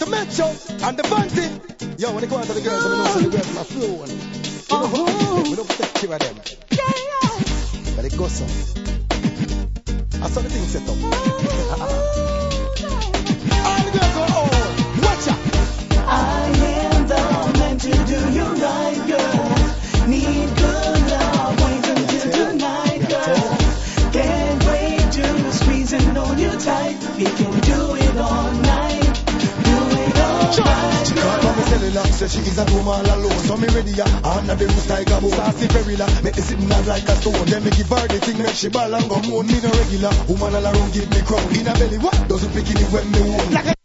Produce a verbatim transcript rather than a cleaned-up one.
Metro and the Bunty. Yo, when they go out to the girls, I know so the girls my flow. And you know, we don't take care of them. But it goes on. I saw the thing set up. All the girls go, oh, watch out. I am the man to do you right, girl. Need good love, wait until tonight, girl. Can't wait to squeeze and hold you tight. We can do it all night. Do it all night. She can't come and tell her, say she is a woman alone. So me ready, and the roost like a bone. Sassy perilla, make me sitting out like a stone. Then me give her the thing, make she ball and go moan. Me no regular, woman all around give me crown. In a belly, what? Doesn't pick it when me own. Like a